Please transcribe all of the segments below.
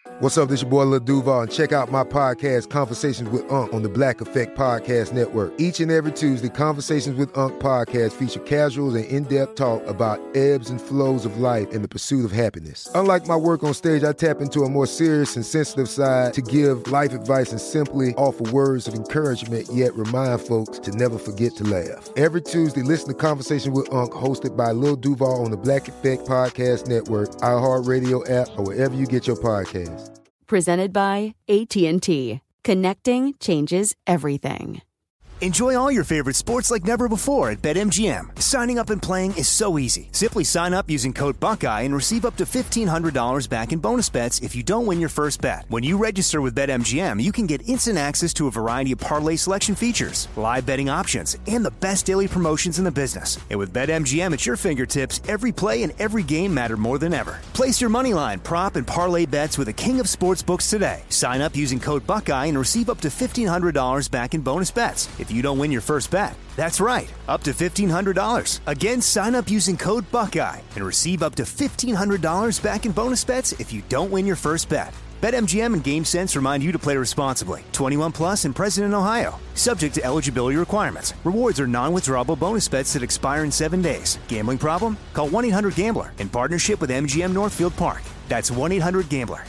What's up, this your boy Lil Duval, and check out my podcast, Conversations with Unc, on the Black Effect Podcast Network. Each and every Tuesday, Conversations with Unc podcast feature casuals and in-depth talk about ebbs and flows of life and the pursuit of happiness. Unlike my work on stage, I tap into a more serious and sensitive side to give life advice and simply offer words of encouragement, yet remind folks to never forget to laugh. Every Tuesday, listen to Conversations with Unc, hosted by Lil Duval on the Black Effect Podcast Network, iHeartRadio app, or wherever you get your podcasts. Presented by AT&T. Connecting changes everything. Enjoy all your favorite sports like never before at BetMGM. Signing up and playing is so easy. Simply sign up using code Buckeye and receive up to $1,500 back in bonus bets if you don't win your first bet. When you register with BetMGM, you can get instant access to a variety of parlay selection features, live betting options, and the best daily promotions in the business. And with BetMGM at your fingertips, every play and every game matter more than ever. Place your moneyline, prop, and parlay bets with the king of sportsbooks today. Sign up using code Buckeye and receive up to $1,500 back in bonus bets if you don't win your first bet. That's right, up to $1,500. Again, sign up using code Buckeye and receive up to $1,500 back in bonus bets if you don't win your first bet. BetMGM and GameSense remind you to play responsibly. 21 plus and present in Ohio. Subject to eligibility requirements. Rewards are non-withdrawable bonus bets that expire in 7 days. Gambling problem? Call 1-800-GAMBLER in partnership with MGM Northfield Park. That's 1-800-GAMBLER.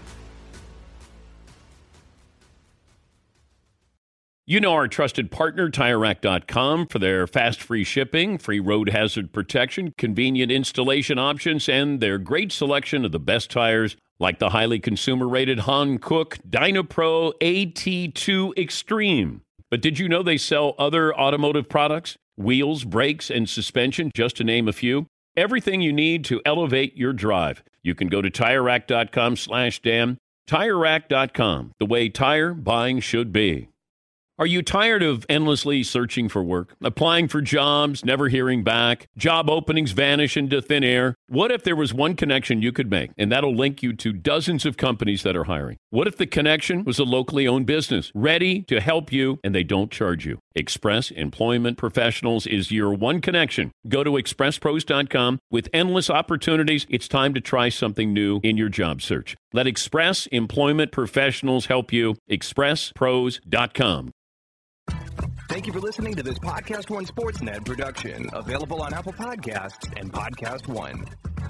You know our trusted partner, TireRack.com, for their fast, free shipping, free road hazard protection, convenient installation options, and their great selection of the best tires, like the highly consumer-rated Hankook DynaPro AT2 Extreme. But did you know they sell other automotive products? Wheels, brakes, and suspension, just to name a few. Everything you need to elevate your drive. You can go to TireRack.com/Dan. TireRack.com, the way tire buying should be. Are you tired of endlessly searching for work, applying for jobs, never hearing back, job openings vanish into thin air? What if there was one connection you could make, and that'll link you to dozens of companies that are hiring? What if the connection was a locally owned business, ready to help you, and they don't charge you? Express Employment Professionals is your one connection. Go to expresspros.com. With endless opportunities, it's time to try something new in your job search. Let Express Employment Professionals help you. expresspros.com. Thank you for listening to this Podcast One Sportsnet production, available on Apple Podcasts and Podcast One.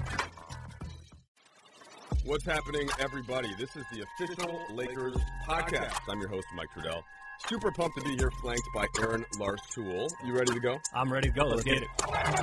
What's happening, everybody? This is the official Lakers podcast. I'm your host, Mike Trudell. Super pumped to be here, flanked by Aaron Larstool. You ready to go? I'm ready to go. Let's get it.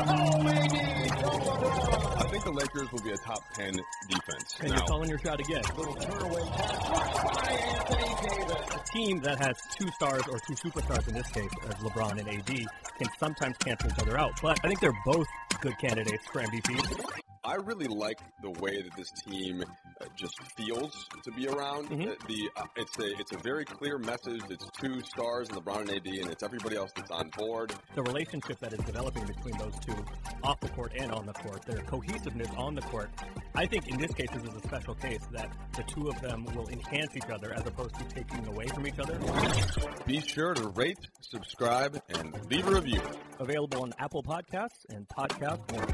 I think the Lakers will be a top 10 defense. And you're calling your shot again. Little turnaround pass by Anthony Davis. A team that has two stars, or two superstars in this case, as LeBron and AD, can sometimes cancel each other out. But I think they're both good candidates for MVP. I really like the way that this team just feels to be around. It's a very clear message. It's two stars, LeBron and AD, and it's everybody else that's on board. The relationship that is developing between those two, off the court and on the court, their cohesiveness on the court, I think in this case, this is a special case that the two of them will enhance each other as opposed to taking away from each other. Be sure to rate, subscribe, and leave a review. Available on Apple Podcasts and Podcast One.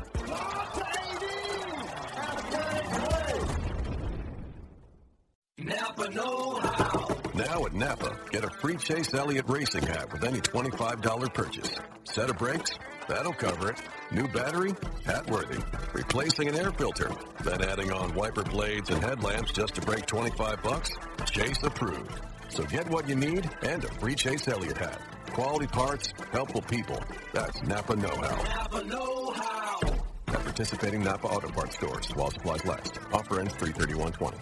Napa know-how. Now at Napa, get a free Chase Elliott racing hat with any $25 purchase. Set of brakes? That'll cover it. New battery? Hat worthy. Replacing an air filter? Then adding on wiper blades and headlamps just to break $25? Chase approved. So get what you need and a free Chase Elliott hat. Quality parts, helpful people. That's Napa know-how. Napa know-how. At participating Napa Auto Parts stores while supplies last. Offer ends 3/31/20.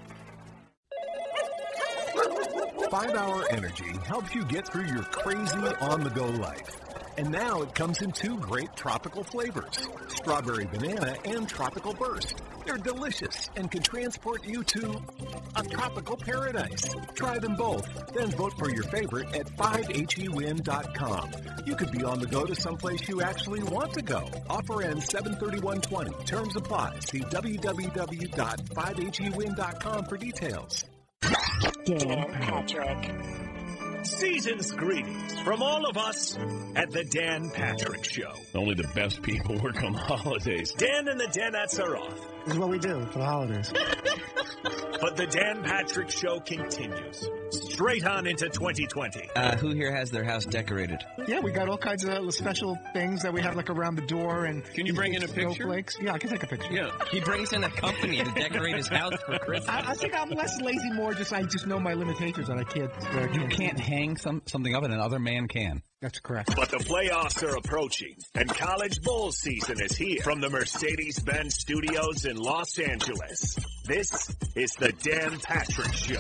5-Hour Energy helps you get through your crazy on-the-go life. And now it comes in two great tropical flavors, strawberry banana and tropical burst. They're delicious and can transport you to a tropical paradise. Try them both, then vote for your favorite at 5HEWin.com. You could be on the go to someplace you actually want to go. Offer ends 7/31/20. Terms apply. See www.5HEWin.com for details. Dan Patrick. Season's greetings from all of us at the Dan Patrick Show. Only the best people work on holidays. Dan and the Danettes are off, This is what we do for the holidays. But the Dan Patrick Show continues. Straight on into 2020. Who here has their house decorated? Yeah, we got all kinds of special things that we have like around the door. And can you bring in a picture? Snowflakes. Yeah, I can take a picture. Yeah, he brings in a company to decorate his house for Christmas. I think I'm less lazy, more just I just know my limitations that I can't. You can't hang something up and another man can. That's correct. But the playoffs are approaching, and college bowl season is here. From the Mercedes-Benz Studios in Los Angeles, this is the Dan Patrick Show.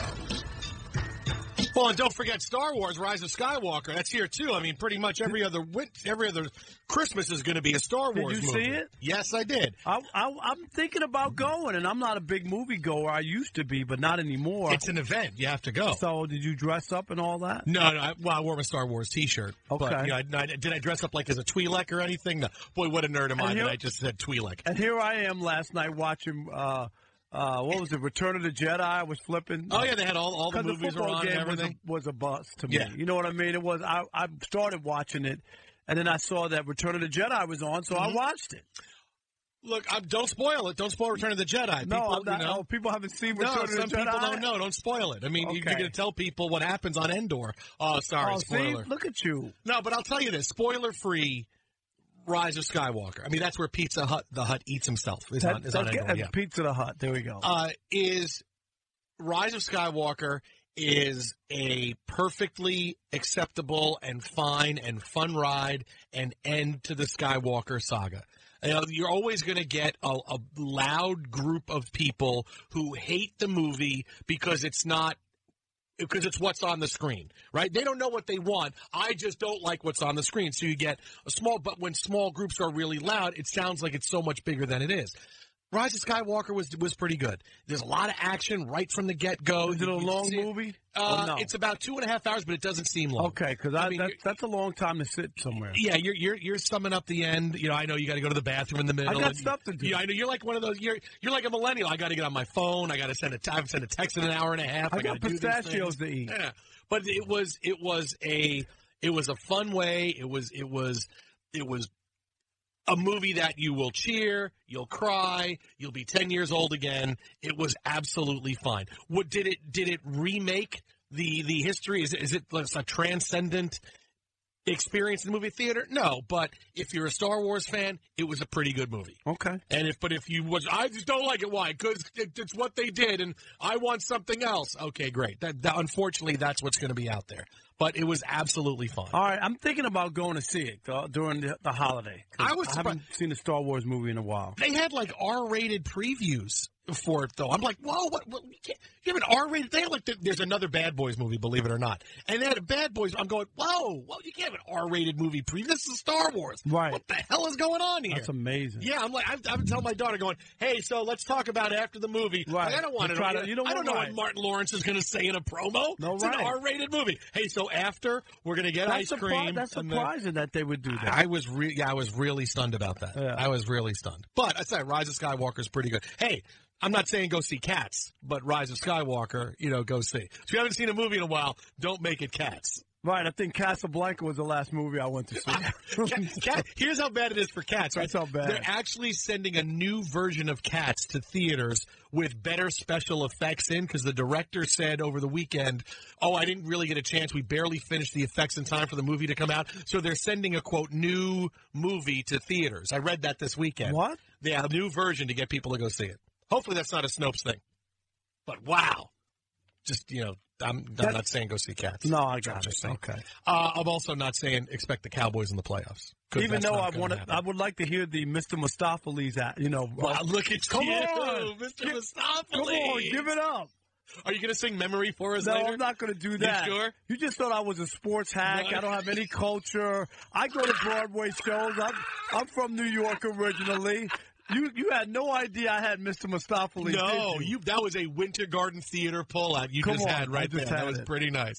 Well, and don't forget Star Wars: Rise of Skywalker. That's here too. I mean, pretty much every other Christmas is going to be a Star Wars movie. Did you see it? Yes, I did. I'm thinking about going, and I'm not a big movie goer. I used to be, but not anymore. It's an event. You have to go. So, did you dress up and all that? No. I wore my Star Wars T-shirt. Okay. But, did I dress up like as a Twi'lek or anything? No. Boy, what a nerd am I that I just said Twi'lek. And here I am last night watching. What was it? Return of the Jedi. I was flipping. Oh yeah, they had all the movies were on and everything. Was a bust to me. Yeah. You know what I mean? It was. I started watching it, and then I saw that Return of the Jedi was on, so I watched it. Look, don't spoil it. Don't spoil Return of the Jedi. No, people haven't seen Return of the Jedi. Some people don't know. Don't spoil it. I mean, you're going to tell people what happens on Endor. Oh, sorry, spoiler. See? Look at you. No, but I'll tell you this: spoiler-free. Rise of Skywalker. I mean, that's where the Hut eats himself. Is on Endor, yeah. Pizza the Hut. There we go. Is Rise of Skywalker is a perfectly acceptable and fine and fun ride and end to the Skywalker saga. You're always going to get a loud group of people who hate the movie because it's what's on the screen, right? They don't know what they want. I just don't like what's on the screen. So you get but when small groups are really loud, it sounds like it's so much bigger than it is. Rise of Skywalker was pretty good. There's a lot of action right from the get-go. Is it a long movie? No? It's about 2.5 hours, but it doesn't seem long. Okay, because that's a long time to sit somewhere. Yeah, you're summing up the end. You know, I know you got to go to the bathroom in the middle. I got stuff to do. Yeah, I know you're like one of those. You're like a millennial. I got to get on my phone. I got to send a text in an hour and a half. I got pistachios to eat. Yeah, but it was a fun way. It was a movie that you will cheer, you'll cry, you'll be 10 years old again. It was absolutely fine. What did it remake the history? Is it a transcendent experience in the movie theater? No, but if you're a Star Wars fan, it was a pretty good movie. Okay. And I just don't like it. Why? Because it's what they did, and I want something else. Okay, great. That unfortunately, that's what's going to be out there. But it was absolutely fun. All right, I'm thinking about going to see it during the holiday. I haven't seen a Star Wars movie in a while. They had like R-rated previews for it, though. I'm like, whoa, what you have an R-rated? They had there's another Bad Boys movie, believe it or not. And they had a Bad Boys. I'm going, whoa, you can't have an R-rated movie preview. This is Star Wars. Right. What the hell is going on here? That's amazing. Yeah, I'm like, I've telling my daughter, going, hey, so let's talk about it after the movie. Right. Like, I don't want to. I don't know what Martin Lawrence is going to say in a promo. No, it's an R-rated movie. Hey, so after we're going to get ice cream. That's surprising that they would do that. I was really stunned about that. Yeah. I was really stunned. But I said, Rise of Skywalker is pretty good. Hey, I'm not saying go see Cats, but Rise of Skywalker, go see. So if you haven't seen a movie in a while, don't make it Cats. Right, I think Casablanca was the last movie I went to see. Here's how bad it is for Cats, right? That's how bad. They're actually sending a new version of Cats to theaters with better special effects in, because the director said over the weekend, I didn't really get a chance. We barely finished the effects in time for the movie to come out. So they're sending a, quote, new movie to theaters. I read that this weekend. What? Yeah, a new version to get people to go see it. Hopefully that's not a Snopes thing. But wow. Just, I'm not saying go see Cats. No, I got it. Okay. I'm also not saying expect the Cowboys in the playoffs. Even though I would like to hear the Mr. Mustapha-Lee's Wow, look at Come you, on. Mr. Mustapha-Lee. Come on, give it up. Are you going to sing Memory for us later? No, I'm not going to do that. You sure? You just thought I was a sports hack. I don't have any culture. I go to Broadway shows. I'm from New York originally. You had no idea I had Mr. Mustapha-Lee. No, that was a Winter Garden Theater pullout you had right there. That was pretty nice.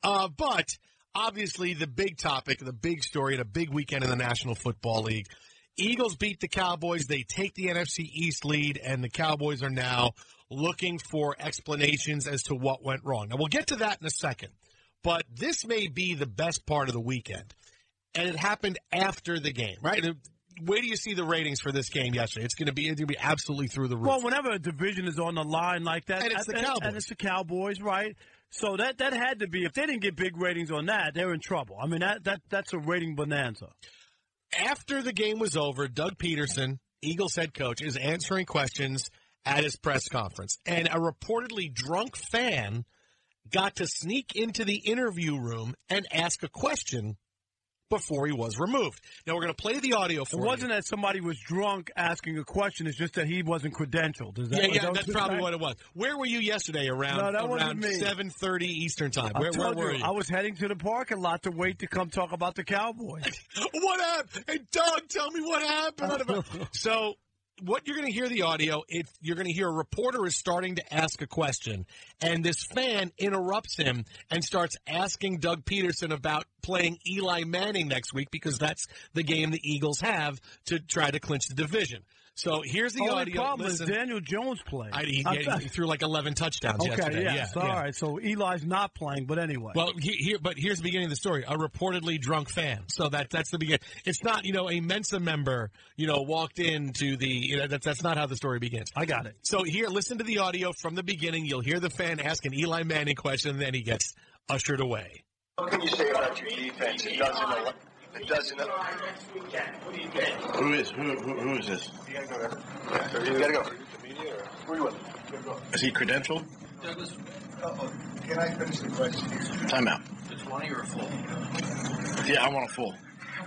But obviously the big topic, the big story, and a big weekend in the National Football League. Eagles beat the Cowboys. They take the NFC East lead, and the Cowboys are now looking for explanations as to what went wrong. Now, we'll get to that in a second. But this may be the best part of the weekend. And it happened after the game, right? where do you see the ratings for this game yesterday? It's going to be absolutely through the roof. Well, whenever a division is on the line like that, and it's the Cowboys, and it's the Cowboys, right? So that had to be. If they didn't get big ratings on that, they're in trouble. I mean, that's a rating bonanza. After the game was over, Doug Peterson, Eagles head coach, is answering questions at his press conference, and a reportedly drunk fan got to sneak into the interview room and ask a question before he was removed. Now, we're going to play the audio for you. It wasn't that somebody was drunk asking a question. It's just that he wasn't credentialed. That's probably what it was. Where were you yesterday around 7:30 Eastern time? Where were you? I was heading to the parking lot to wait to come talk about the Cowboys. What happened? Hey, Doug, tell me what happened. So what you're going to hear the audio, you're going to hear a reporter is starting to ask a question, and this fan interrupts him and starts asking Doug Peterson about playing Eli Manning next week because that's the game the Eagles have to try to clinch the division. So here's the audio. The problem is Daniel Jones played. He threw like 11 touchdowns yesterday. Yes. All right. So Eli's not playing, but anyway. Well, here's the beginning of the story. A reportedly drunk fan. So that's the beginning. It's not, a Mensa member, walked into the, that's not how the story begins. I got it. So here, listen to the audio from the beginning. You'll hear the fan ask an Eli Manning question, and then he gets ushered away. What can you say about your defense? It doesn't. Who is this? You gotta go there. You gotta go. Who are you with? Is he credentialed? Douglas. Can I finish the question? Timeout. Just one or a full? Yeah, I want a full.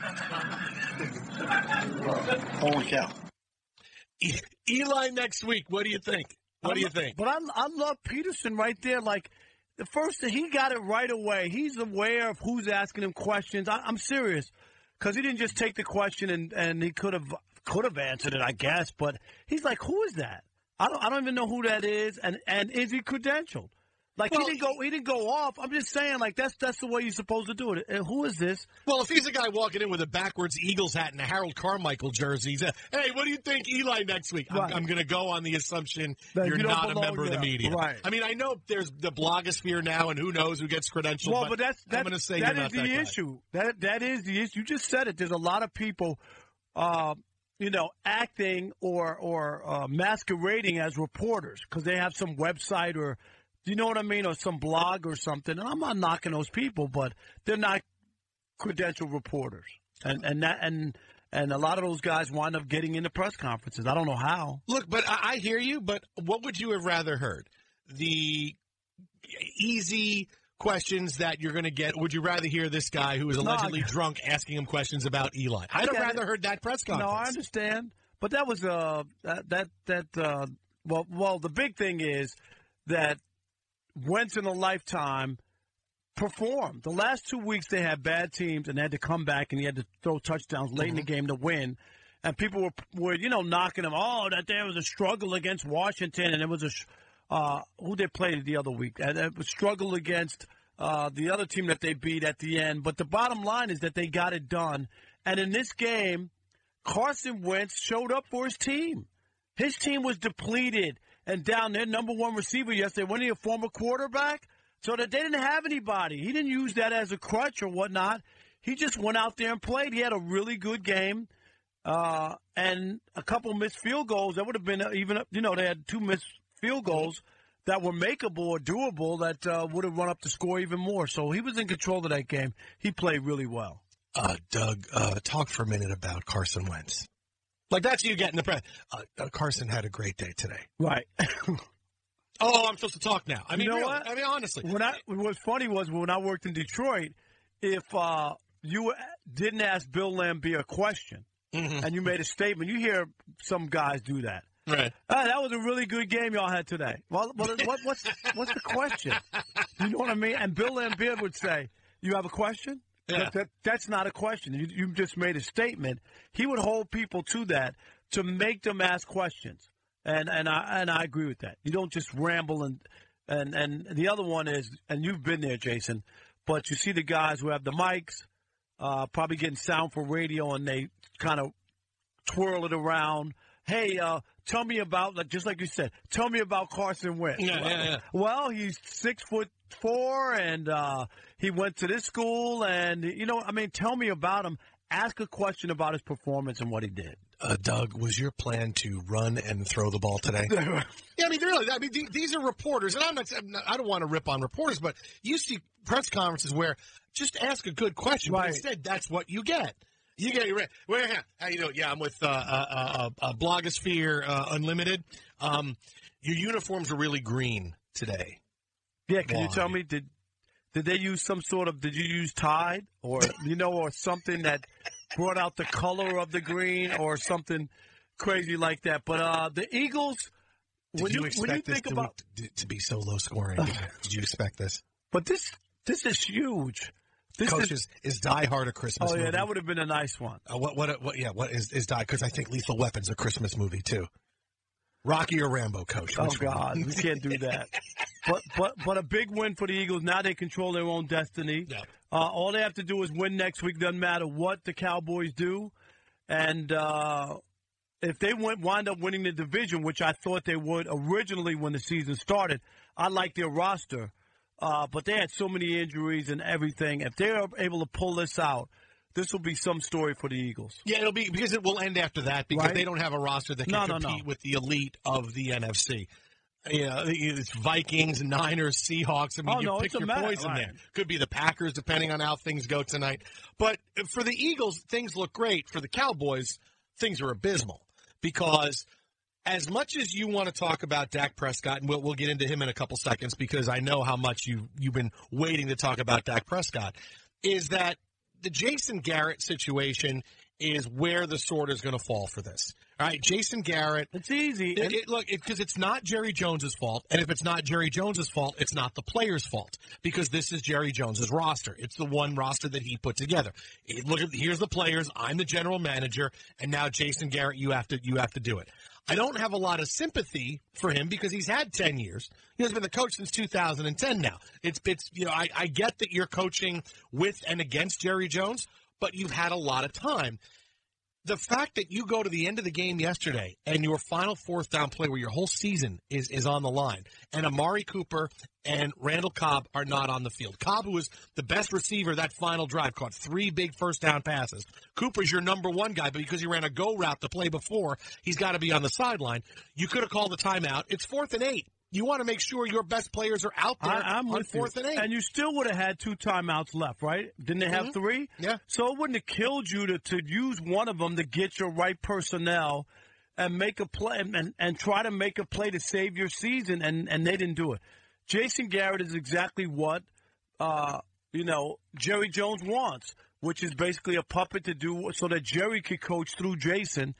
Holy cow. Eli next week. What do you think? What do you think? But I love Peterson right there. Like, the first thing, he got it right away. He's aware of who's asking him questions. I'm serious, because he didn't just take the question and he could have answered it, I guess. But he's like, who is that? I don't even know who that is, and is he credentialed? Like, he didn't go off. I'm just saying, like, that's the way you're supposed to do it. And who is this? Well, if he's a guy walking in with a backwards Eagles hat and a Harold Carmichael jersey, he's hey, what do you think Eli next week? Right. I'm going to go on the assumption you're not a member of the media. Right. I mean, I know there's the blogosphere now, and who knows who gets credentialed. Well, but I'm going to say that is the issue. That is the issue. You just said it. There's a lot of people, acting or masquerading as reporters because they have some website or. Do you know what I mean? Or some blog or something. And I'm not knocking those people, but they're not credentialed reporters. And a lot of those guys wind up getting into press conferences. I don't know how. Look, but I hear you, but what would you have rather heard? The easy questions that you're going to get? Would you rather hear this guy who is allegedly drunk asking him questions about Eli? I'd have rather heard that press conference. No, I understand. But that was well, the big thing is that once in a lifetime performed. The last 2 weeks they had bad teams and they had to come back and he had to throw touchdowns late in the game to win. And people were knocking him. Oh, that there was a struggle against Washington, and it was who they played the other week. And it was struggle against the other team that they beat at the end. But the bottom line is that they got it done. And in this game, Carson Wentz showed up for his team. His team was depleted. And down their number one receiver yesterday, wasn't he a former quarterback? So that they didn't have anybody. He didn't use that as a crutch or whatnot. He just went out there and played. He had a really good game. And a couple missed field goals. That would have been they had 2 missed field goals that were makeable or doable that would have run up the score even more. So he was in control of that game. He played really well. Doug, talk for a minute about Carson Wentz. Like, that's you getting the press. Carson had a great day today. Right. Oh, I'm supposed to talk now. I mean, you know really, what? I mean, honestly. What's funny was when I worked in Detroit, if you didn't ask Bill Laimbeer a question and you made a statement, you hear some guys do that. Right. That was a really good game y'all had today. Well, what's the question? You know what I mean? And Bill Laimbeer would say, "You have a question?" Yeah. That's not a question. You just made a statement. He would hold people to that to make them ask questions, and I agree with that. You don't just ramble and the other one is, and you've been there, Jason, but you see the guys who have the mics, probably getting sound for radio, and they kind of twirl it around. Hey, tell me about, just like you said, tell me about Carson Wentz. Yeah. Well, he's 6'4", and he went to this school, and tell me about him ask a question about his performance and what he did. Doug, was your plan to run and throw the ball today? Yeah, I mean, really. I mean, these are reporters, and I don't want to rip on reporters, but you see press conferences where just ask a good question. Right. But instead, that's what you get. You get your how you doing? Yeah, I'm with Blogosphere Unlimited. Your uniforms are really green today. Yeah, can you tell me did they use some sort of? Did you use Tide or or something that brought out the color of the green or something crazy like that? But the Eagles. Did you expect this to be so low scoring? Did you expect this? But this is huge. Coach, is Die Hard a Christmas movie? Oh, yeah, that would have been a nice one. What is Die? Because I think Lethal Weapon's a Christmas movie, too. Rocky or Rambo, Coach? Oh, God, we can't do that. But a big win for the Eagles. Now they control their own destiny. Yeah. All they have to do is win next week. Doesn't matter what the Cowboys do. And if they wind up winning the division, which I thought they would originally when the season started, I like their roster. But they had so many injuries and everything. If they're able to pull this out, this will be some story for the Eagles. Yeah, it'll be because it will end after that because they don't have a roster that can compete with the elite of the NFC. Yeah, it's Vikings, Niners, Seahawks. I mean, you pick your poison there. Could be the Packers, depending on how things go tonight. But for the Eagles, things look great. For the Cowboys, things are abysmal because as much as you want to talk about Dak Prescott, and we'll get into him in a couple seconds because I know how much you've been waiting to talk about Dak Prescott, is that the Jason Garrett situation is where the sword is going to fall for this. All right, Jason Garrett. It's easy. Look, because it's not Jerry Jones's fault, and if it's not Jerry Jones's fault, it's not the player's fault because this is Jerry Jones's roster. It's the one roster that he put together. Here's the players. I'm the general manager, and now Jason Garrett, you have to do it. I don't have a lot of sympathy for him because he's had 10 years. He's been the coach since 2010 now. I get that you're coaching with and against Jerry Jones, but you've had a lot of time. The fact that you go to the end of the game yesterday and your final fourth down play where your whole season is on the line, and Amari Cooper and Randall Cobb are not on the field. Cobb, who was the best receiver that final drive, caught 3 big first down passes. Cooper's your number one guy, but because he ran a go route the play before, he's got to be on the sideline. You could have called the timeout. It's 4th and 8. You want to make sure your best players are out there on 4th and 8. And you still would have had 2 timeouts left, right? Didn't they have 3? Yeah. So it wouldn't have killed you to use one of them to get your right personnel and make a play and try to make a play to save your season, and they didn't do it. Jason Garrett is exactly what Jerry Jones wants, which is basically a puppet to do so that Jerry could coach through Jason,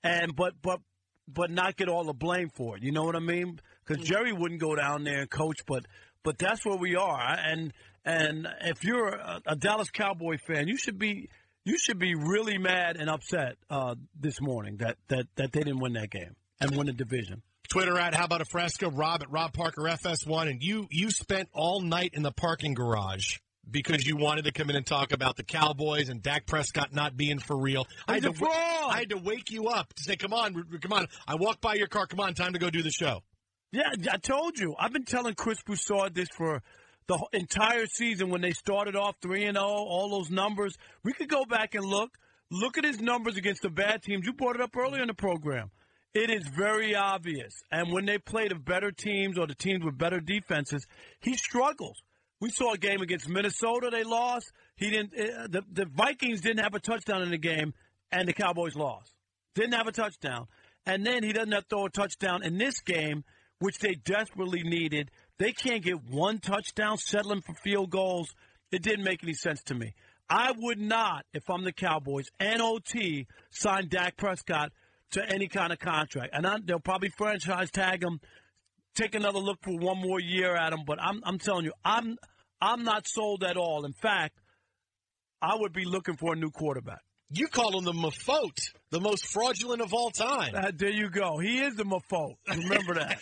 but not get all the blame for it. You know what I mean? Because Jerry wouldn't go down there and coach, but that's where we are. And if you're a Dallas Cowboy fan, you should be really mad and upset this morning that they didn't win that game and win the division. Twitter at How About a Fresca, Rob at Rob Parker FS1, and you spent all night in the parking garage because you wanted to come in and talk about the Cowboys and Dak Prescott not being for real. I had to wake you up to say, come on. I walked by your car. Come on, time to go do the show. Yeah, I told you. I've been telling Chris Broussard this for the entire season when they started off 3-0, all those numbers. We could go back and look at his numbers against the bad teams. You brought it up earlier in the program. It is very obvious. And when they play the better teams or the teams with better defenses, he struggles. We saw a game against Minnesota. They lost. He didn't. The Vikings didn't have a touchdown in the game, and the Cowboys lost. Didn't have a touchdown. And then he doesn't have to throw a touchdown in this game, which they desperately needed. They can't get one touchdown, settling for field goals. It didn't make any sense to me. I would not, if I'm the Cowboys, NOT, sign Dak Prescott to any kind of contract. And they'll probably franchise tag him, take another look for one more year at him. But I'm telling you, I'm not sold at all. In fact, I would be looking for a new quarterback. You call him the Mafote, the most fraudulent of all time. There you go. He is the Mafote. Remember that.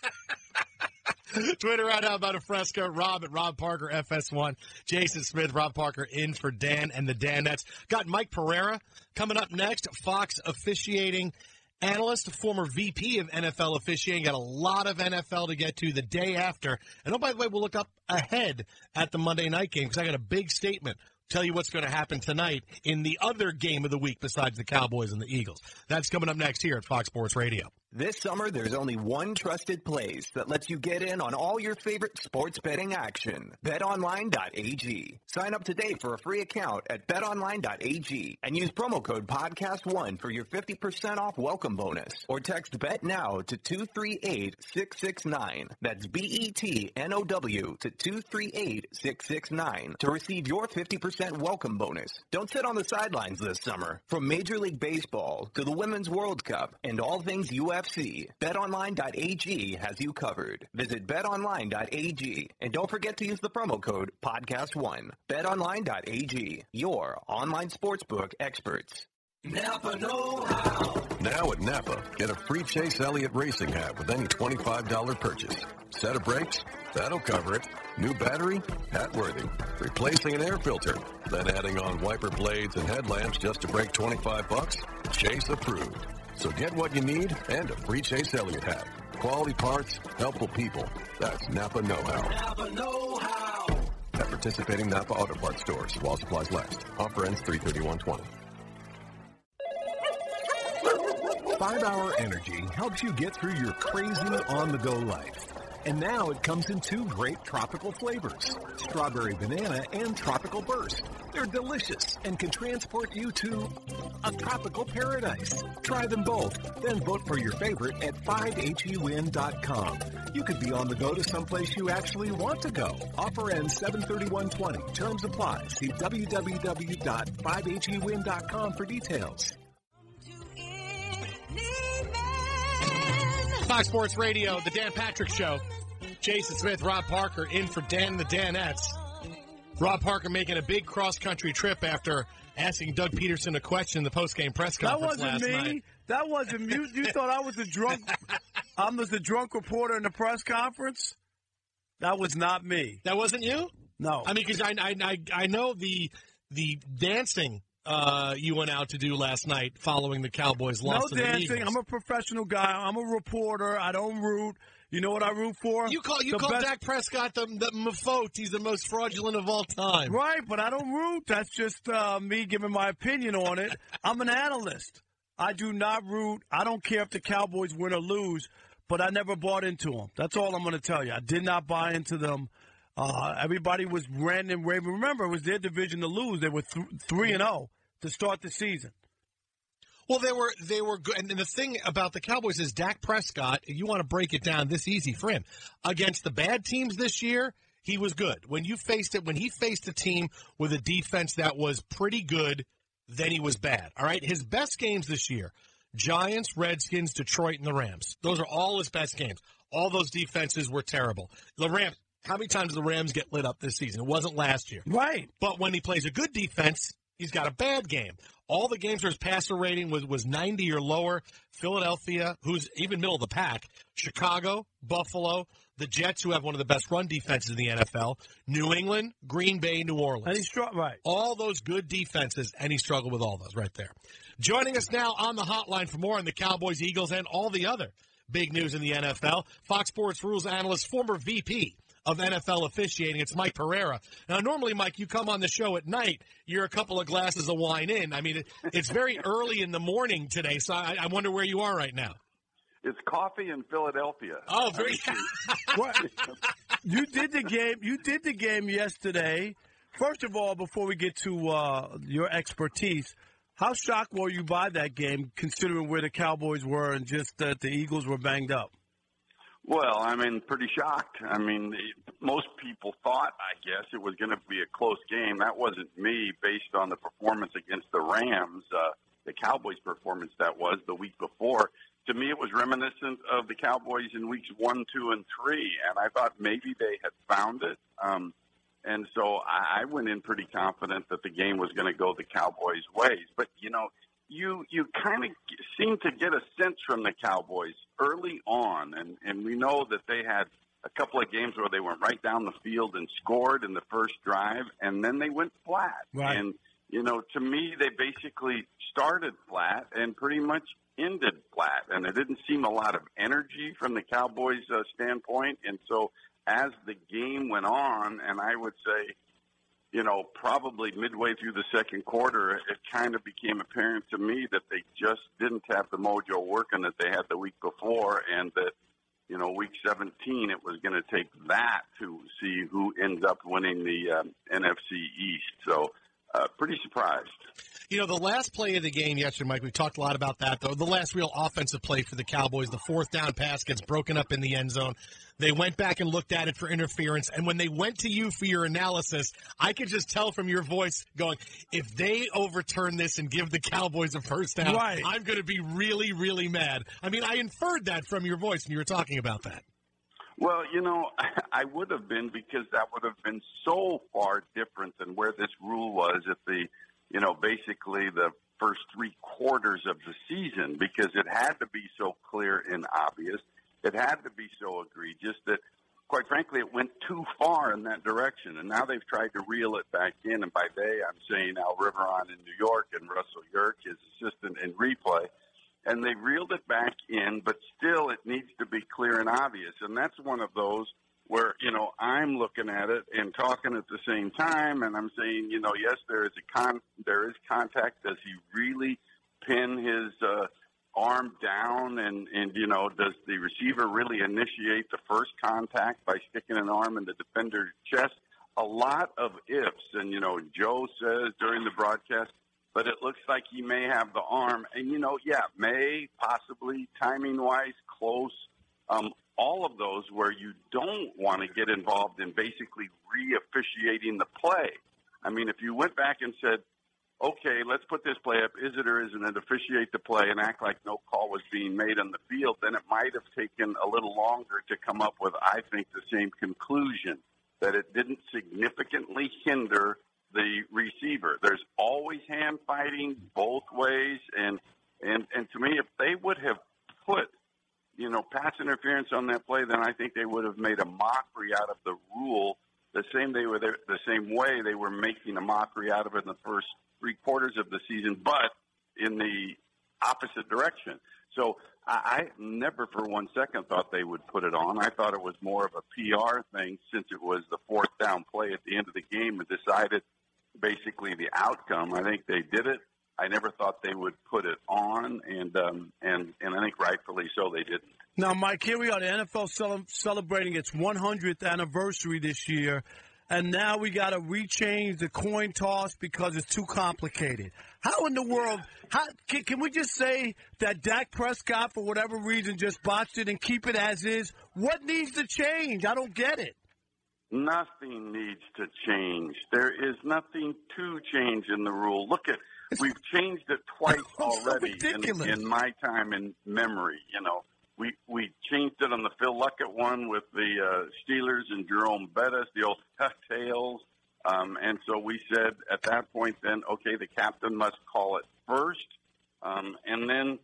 Twitter at How About a Fresca, Rob at Rob Parker FS1, Jason Smith, Rob Parker in for Dan and the Danettes. Got Mike Pereira coming up next, Fox officiating analyst, former VP of NFL officiating. Got a lot of NFL to get to the day after. And oh, by the way, we'll look up ahead at the Monday night game because I got a big statement tell you what's going to happen tonight in the other game of the week besides the Cowboys and the Eagles. That's coming up next here at Fox Sports Radio. This summer, there's only one trusted place that lets you get in on all your favorite sports betting action. BetOnline.ag. Sign up today for a free account at BetOnline.ag and use promo code PODCAST1 for your 50% off welcome bonus. Or text BET NOW to 238-669. That's BETNOW to 238-669 to receive your 50% welcome bonus. Don't sit on the sidelines this summer. From Major League Baseball to the Women's World Cup and all things UFC, BetOnline.ag has you covered. Visit BetOnline.ag and don't forget to use the promo code PODCAST1. BetOnline.ag, your online sportsbook experts. Napa know-how. Now at Napa, get a free Chase Elliott racing hat with any $25 purchase. Set of brakes? That'll cover it. New battery? Hat worthy. Replacing an air filter? Then adding on wiper blades and headlamps just to break $25? Chase approved. So get what you need and a free Chase Elliott hat. Quality parts, helpful people. That's Napa know-how. Napa know-how. At participating Napa Auto Parts stores while supplies last. Offer ends 3/31/20. 5 Hour Energy helps you get through your crazy on-the-go life. And now it comes in 2 great tropical flavors, Strawberry Banana and Tropical Burst. They're delicious and can transport you to a tropical paradise. Try them both, then vote for your favorite at 5HEWin.com. You could be on the go to someplace you actually want to go. Offer ends 7/31/20. Terms apply. See www.5HEWin.com for details. Fox Sports Radio, the Dan Patrick Show. Jason Smith, Rob Parker in for Dan the Danettes. Rob Parker making a big cross-country trip after asking Doug Peterson a question in the post-game press conference last night. That wasn't me. That wasn't me. You thought I was the drunk. I was the drunk reporter in the press conference. That was not me. That wasn't you? No. I mean, because I know the dancing you went out to do last night following the Cowboys' loss to the Eagles. No dancing. I'm a professional guy. I'm a reporter. I don't root. You know what I root for? You call Dak Prescott the mafote. He's the most fraudulent of all time. Right, but I don't root. That's just me giving my opinion on it. I'm an analyst. I do not root. I don't care if the Cowboys win or lose, but I never bought into them. That's all I'm going to tell you. I did not buy into them. Everybody was ranting and raving. Remember, it was their division to lose. They were 3-0 to start the season. Well, they were good. And the thing about the Cowboys is Dak Prescott, you want to break it down this easy for him. Against the bad teams this year, he was good. When he faced a team with a defense that was pretty good, then he was bad. All right? His best games this year, Giants, Redskins, Detroit, and the Rams. Those are all his best games. All those defenses were terrible. The Rams, how many times did the Rams get lit up this season? It wasn't last year. Right. But when he plays a good defense, he's got a bad game. All the games where his passer rating was 90 or lower. Philadelphia, who's even middle of the pack. Chicago, Buffalo, the Jets, who have one of the best run defenses in the NFL. New England, Green Bay, New Orleans. And he's right. All those good defenses, and he struggled with all those right there. Joining us now on the hotline for more on the Cowboys, Eagles, and all the other big news in the NFL, Fox Sports Rules analyst, former VP of NFL officiating. It's Mike Pereira. Now, normally, Mike, you come on the show at night. You're a couple of glasses of wine in. I mean, it's very early in the morning today, so I wonder where you are right now. It's coffee in Philadelphia. Oh, very. You did the game. You did the game yesterday. First of all, before we get to your expertise, how shocked were you by that game, considering where the Cowboys were and just that the Eagles were banged up? Well, I mean, pretty shocked. I mean, most people thought, I guess, it was going to be a close game. That wasn't me based on the performance against the Rams, the Cowboys' performance that was the week before. To me, it was reminiscent of the Cowboys in weeks 1, 2, and 3, and I thought maybe they had found it. And so I went in pretty confident that the game was going to go the Cowboys' ways. But, you know, you kind of seem to get a sense from the Cowboys early on, and we know that they had a couple of games where they went right down the field and scored in the first drive, and then they went flat. Right. And, you know, to me, they basically started flat and pretty much ended flat, and there didn't seem a lot of energy from the Cowboys' standpoint. And so as the game went on, and I would say probably midway through the second quarter, it kind of became apparent to me that they just didn't have the mojo working that they had the week before, and that, week 17, it was going to take that to see who ends up winning the NFC East. So, pretty surprised. The last play of the game yesterday, Mike, we talked a lot about that, though. The last real offensive play for the Cowboys, the fourth down pass gets broken up in the end zone. They went back and looked at it for interference, and when they went to you for your analysis, I could just tell from your voice going, if they overturn this and give the Cowboys a first down, right, I'm going to be really, really mad. I mean, I inferred that from your voice when you were talking about that. Well, I would have been, because that would have been so far different than where this rule was at the, basically the first 3 quarters of the season, because it had to be so clear and obvious. It had to be so egregious that, quite frankly, it went too far in that direction. And now they've tried to reel it back in. And by they, I'm saying Al Riveron in New York and Russell Yerk, his assistant in replay. And they reeled it back in, but still it needs to be clear and obvious. And that's one of those where, I'm looking at it and talking at the same time, and I'm saying, yes, there is contact. Does he really pin his arm down? And does the receiver really initiate the first contact by sticking an arm in the defender's chest? A lot of ifs. And, Joe says during the broadcast, but it looks like he may have the arm. And, may, possibly, timing-wise, close. All of those where you don't want to get involved in basically re-officiating the play. I mean, if you went back and said, okay, let's put this play up, is it or isn't it, officiate the play, and act like no call was being made on the field, then it might have taken a little longer to come up with, I think, the same conclusion, that it didn't significantly hinder the receiver. There's always hand fighting both ways, and to me, if they would have put pass interference on that play, then I think they would have made a mockery out of the rule the same way they were making a mockery out of it in the first 3 quarters of the season, but in the opposite direction. So I never for one second thought they would put it on. I thought it was more of a PR thing, since it was the fourth down play at the end of the game and decided basically the outcome. I think they did it. I never thought they would put it on, and I think rightfully so they didn't. Now, Mike, here we are. The NFL celebrating its 100th anniversary this year, and now we got to rechange the coin toss because it's too complicated. How in the world can we just say that Dak Prescott, for whatever reason, just botched it and keep it as is? What needs to change? I don't get it. Nothing needs to change. There is nothing to change in the rule. Look at, we've changed it twice already in my time in memory. We changed it on the Phil Luckett one with the Steelers and Jerome Bettis, the old tails. And so we said at that point then, okay, the captain must call it first. And then,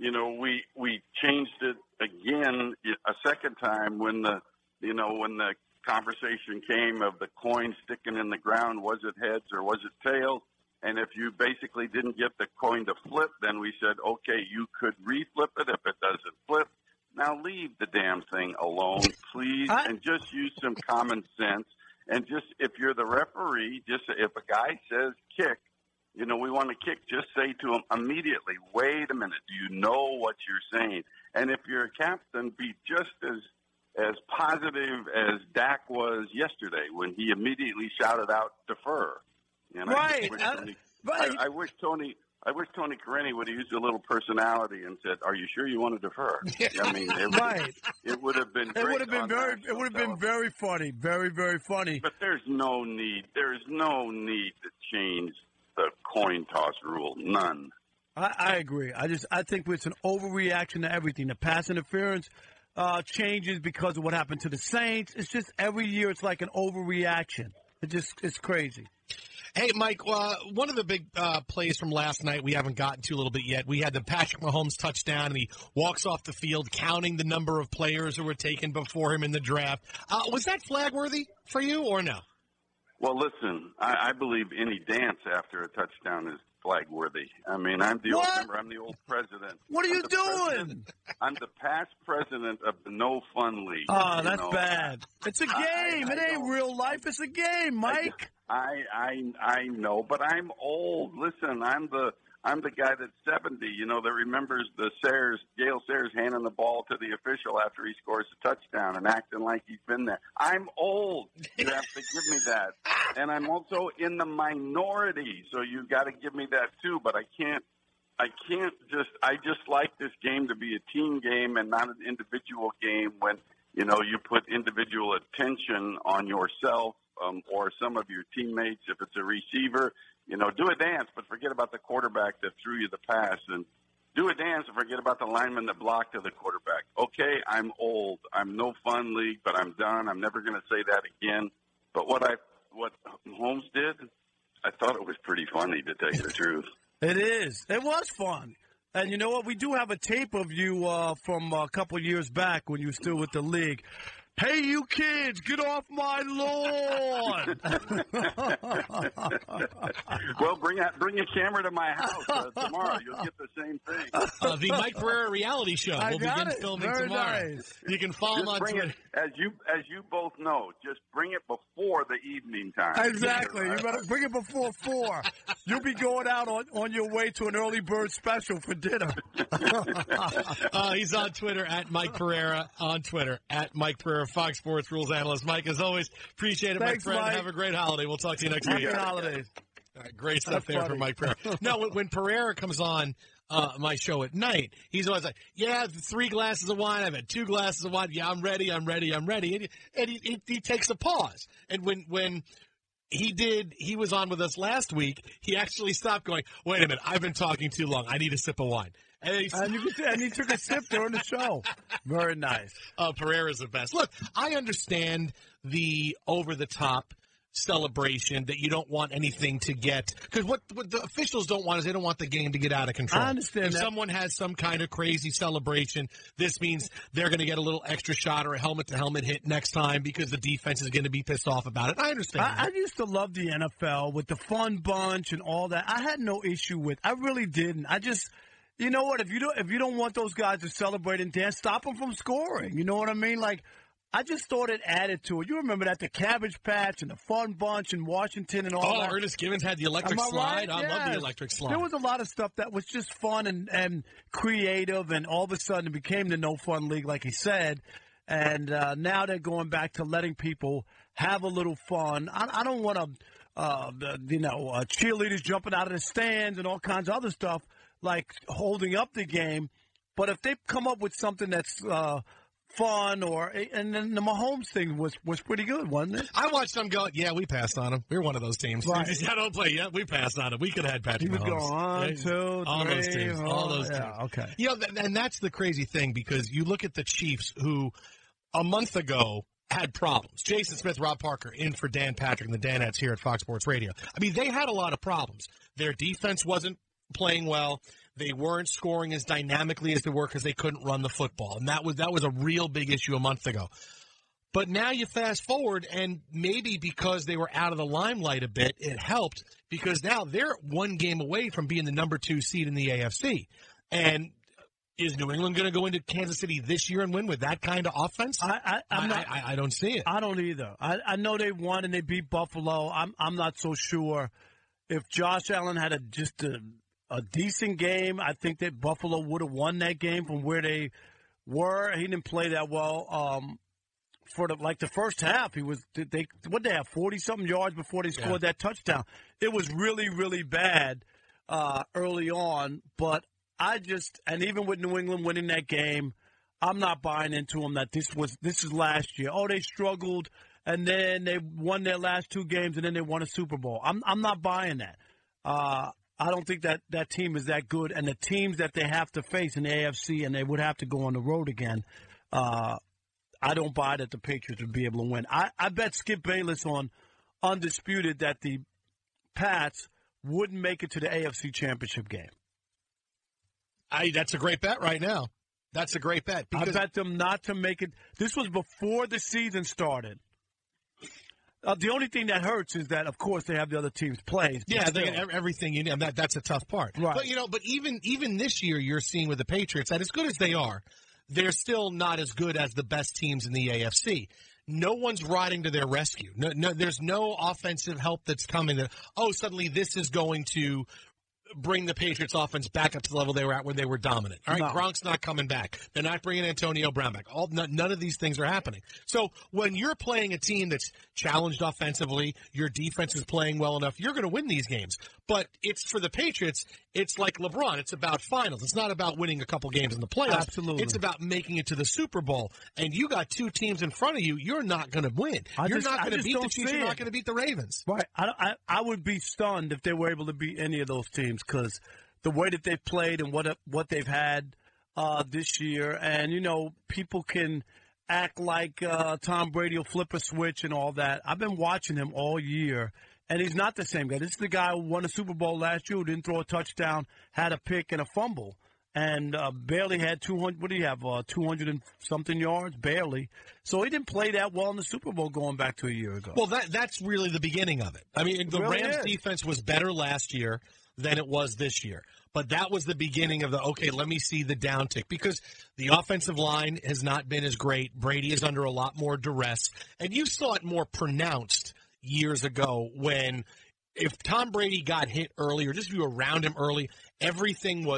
we changed it again a second time when the conversation came of the coin sticking in the ground. Was it heads or was it tails? And if you basically didn't get the coin to flip, then we said, okay, you could reflip it if it doesn't flip. Now leave the damn thing alone, please, and just use some common sense. And just, if you're the referee, just if a guy says kick, we want to kick, just say to him immediately, wait a minute, do you know what you're saying? And if you're a captain, be just as positive as Dak was yesterday when he immediately shouted out defer. And right. I wish Tony Correni would have used a little personality and said, "Are you sure you want to defer?" I mean, it would have been. It would have been very funny, very, very funny. But there's no need. There's no need to change the coin toss rule. None. I agree. I think it's an overreaction to everything. The pass interference changes because of what happened to the Saints. It's just every year it's like an overreaction. It's crazy. Hey, Mike, one of the big plays from last night we haven't gotten to a little bit yet. We had the Patrick Mahomes touchdown, and he walks off the field counting the number of players who were taken before him in the draft. Was that flag-worthy for you or no? Well, listen, I believe any dance after a touchdown is flag-worthy. I mean, I'm the old president. What are you doing? I'm the past president of the No Fun League. Oh, that's bad. It's a game. It ain't real life. It's a game, Mike. I know, but I'm old. Listen, I'm the guy that's 70, that remembers Gale Sayers handing the ball to the official after he scores a touchdown and acting like he's been there. I'm old. You have to give me that. And I'm also in the minority, so you got to give me that too, but I just like this game to be a team game and not an individual game when, you put individual attention on yourself or some of your teammates. If it's a receiver, do a dance, but forget about the quarterback that threw you the pass, and do a dance and forget about the lineman that blocked to the quarterback. Okay, I'm old. I'm no fun league, but I'm done. I'm never going to say that again. But what Holmes did, I thought it was pretty funny, to tell you the truth. It is. It was fun. And you know what? We do have a tape of you from a couple years back when you were still with the league. Hey, you kids, get off my lawn! Well, bring a camera to my house tomorrow. You'll get the same thing. The Mike Pereira reality show will begin filming tomorrow. Nice. You can follow him on Twitter. As you both know, just bring it before the evening time. Exactly. You better bring it before 4. You'll be going out on your way to an early bird special for dinner. He's on Twitter at Mike Pereira, on Twitter at Mike Pereira, Fox Sports Rules Analyst. Mike, as always, appreciate it, Thanks, my friend. Mike. Have a great holiday. We'll talk to you next week. Happy holidays. All right, great stuff there from Mike Pereira. No, when Pereira comes on my show at night, he's always like, 3 glasses of wine. I've had 2 glasses of wine. Yeah, I'm ready. And he takes a pause. And when he was on with us last week, he actually stopped going, wait a minute, I've been talking too long. I need a sip of wine. And he took a sip during the show. Very nice. Pereira's the best. Look, I understand the over-the-top celebration that you don't want anything to get, because what the officials don't want is they don't want the game to get out of control. I understand if that. someone has some kind of crazy celebration, this means they're going to get a little extra shot or a helmet-to-helmet hit next time because the defense is going to be pissed off about it. I understand. I used to love the NFL with the fun bunch and all that. I had no issue with. I really didn't. I just. You know what? If you don't want those guys to celebrate and dance, stop them from scoring. You know what I mean? Like, I just thought it added to it. You remember that, the Cabbage Patch and the Fun Bunch in Washington and all that. Ernest Givens had the electric slide. Right? I love the electric slide. There was a lot of stuff that was just fun and creative, and all of a sudden it became the no fun league, like he said. And now they're going back to letting people have a little fun. I don't want cheerleaders jumping out of the stands and all kinds of other stuff, like holding up the game. But if they come up with something that's fun, and then the Mahomes thing was pretty good, wasn't it? I watched them go, we passed on him. We're one of those teams. Right. I don't play yet. We passed on him. We could have had Patrick Mahomes. He was going 1, 2, 3. All those teams. Okay. And that's the crazy thing, because you look at the Chiefs, who a month ago had problems. Jason Smith, Rob Parker, in for Dan Patrick and the Danettes here at Fox Sports Radio. I mean, they had a lot of problems. Their defense wasn't playing well. They weren't scoring as dynamically as they were because they couldn't run the football. And that was a real big issue a month ago. But now you fast forward, and maybe because they were out of the limelight a bit, it helped, because now they're 1 game away from being the number 2 seed in the AFC. And is New England going to go into Kansas City this year and win with that kind of offense? I don't see it. I don't either. I know they won and they beat Buffalo. I'm not so sure. If Josh Allen had just a decent game, I think that Buffalo would have won that game from where they were. He didn't play that well. For the first half, they have 40-something yards before they scored that touchdown. It was really, really bad early on. But and even with New England winning that game, I'm not buying into them that this is last year. Oh, they struggled, and then they won their last 2 games, and then they won a Super Bowl. I'm not buying that. I don't think that team is that good, and the teams that they have to face in the AFC, and they would have to go on the road again, I don't buy that the Patriots would be able to win. I bet Skip Bayless on Undisputed that the Pats wouldn't make it to the AFC Championship game. That's a great bet right now. That's a great bet. I bet them not to make it. This was before the season started. The only thing that hurts is that, of course, they have the other teams' plays. Yeah, they get everything you need. That's a tough part. Right. But even this year, you're seeing with the Patriots that as good as they are, they're still not as good as the best teams in the AFC. no one's riding to their rescue. No, there's no offensive help that's coming. That, suddenly this is going to bring the Patriots offense back up to the level they were at when they were dominant. All right, No. Gronk's not coming back. They're not bringing Antonio Brown back. None of these things are happening. So when you're playing a team that's challenged offensively, your defense is playing well enough, you're going to win these games. But it's for the Patriots, it's like LeBron. It's about finals. It's not about winning a couple games in the playoffs. Absolutely. It's about making it to the Super Bowl. And you got two teams in front of you. You're not going to win. You're not going to beat the Chiefs. You're not going to beat the Ravens. Right. I would be stunned if they were able to beat any of those teams because the way that they've played and what they've had this year. And, people can act like Tom Brady will flip a switch and all that. I've been watching him all year. And he's not the same guy. This is the guy who won a Super Bowl last year, who didn't throw a touchdown, had a pick and a fumble, and barely had 200. What do you have? 200 and something yards, barely. So he didn't play that well in the Super Bowl going back to a year ago. Well, that's really the beginning of it. I mean, the really Rams is. defense was better last year than it was this year. But that was the beginning of let me see the downtick because the offensive line has not been as great. Brady is under a lot more duress. And you saw it more pronounced years ago when if Tom Brady got hit early or just if you were around him early, every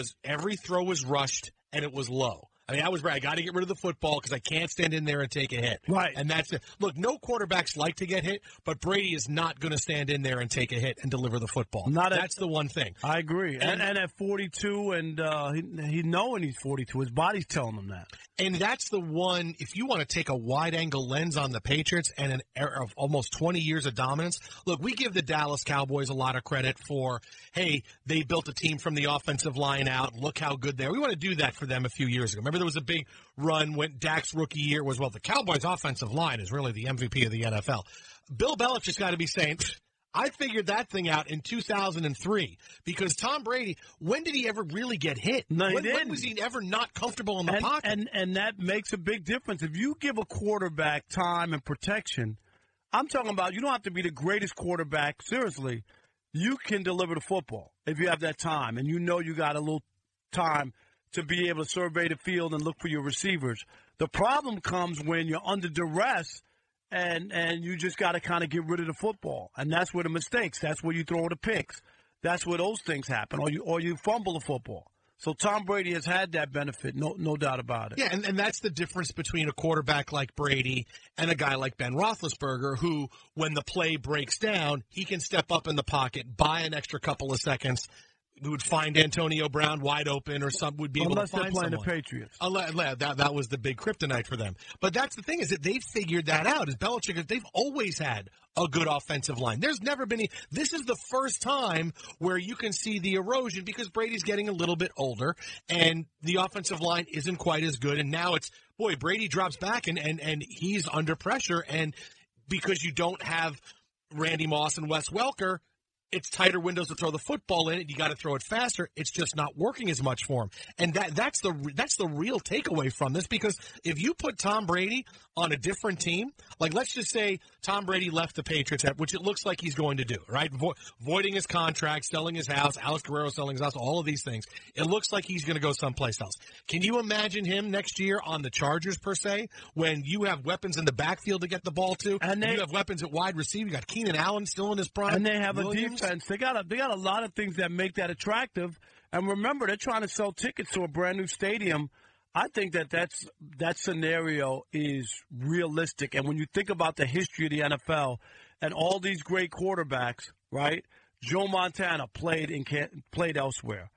throw was rushed and it was low. I mean, I got to get rid of the football because I can't stand in there and take a hit. Right. And that's it. Look, no quarterbacks like to get hit, but Brady is not going to stand in there and take a hit and deliver the football. That's the one thing. I agree. And at 42, and he knowing he's 42, his body's telling him that. And that's the one, if you want to take a wide-angle lens on the Patriots and an era of almost 20 years of dominance, look, we give the Dallas Cowboys a lot of credit for, hey, they built a team from the offensive line out. Look how good they are. We want to do that for them a few years ago. Remember there was a big run when Dak's rookie year was, the Cowboys' offensive line is really the MVP of the NFL. Bill Belichick's got to be saying, I figured that thing out in 2003 because Tom Brady, when did he ever really get hit? No, he didn't. When was he ever not comfortable in the pocket? And that makes a big difference. If you give a quarterback time and protection, I'm talking about you don't have to be the greatest quarterback. Seriously, you can deliver the football if you have that time and you got a little time to be able to survey the field and look for your receivers. The problem comes when you're under duress and you just got to kind of get rid of the football. And that's where the mistakes, that's where you throw the picks. That's where those things happen, or you fumble the football. So Tom Brady has had that benefit, no doubt about it. Yeah, and that's the difference between a quarterback like Brady and a guy like Ben Roethlisberger, who, when the play breaks down, he can step up in the pocket, buy an extra couple of seconds. We would find Antonio Brown wide open, or some would be able to find someone. Unless they're playing the Patriots. That was the big kryptonite for them. But that's the thing is that they've figured that out. As Belichick, they've always had a good offensive line. There's never been this is the first time where you can see the erosion because Brady's getting a little bit older and the offensive line isn't quite as good. And now Brady drops back and he's under pressure. And because you don't have Randy Moss and Wes Welker, it's tighter windows to throw the football in it. You got to throw it faster. It's just not working as much for him. And that's the real takeaway from this, because if you put Tom Brady on a different team, like let's just say Tom Brady left the Patriots, which it looks like he's going to do, right? Voiding his contract, selling his house, Alex Guerrero selling his house, all of these things. It looks like he's going to go someplace else. Can you imagine him next year on the Chargers, per se, when you have weapons in the backfield to get the ball to, and you have weapons at wide receiver? You got Keenan Allen still in his prime. And they have a defense. They got a lot of things that make that attractive. And remember, they're trying to sell tickets to a brand new stadium. I think that scenario is realistic. And when you think about the history of the NFL and all these great quarterbacks, right? Joe Montana played elsewhere.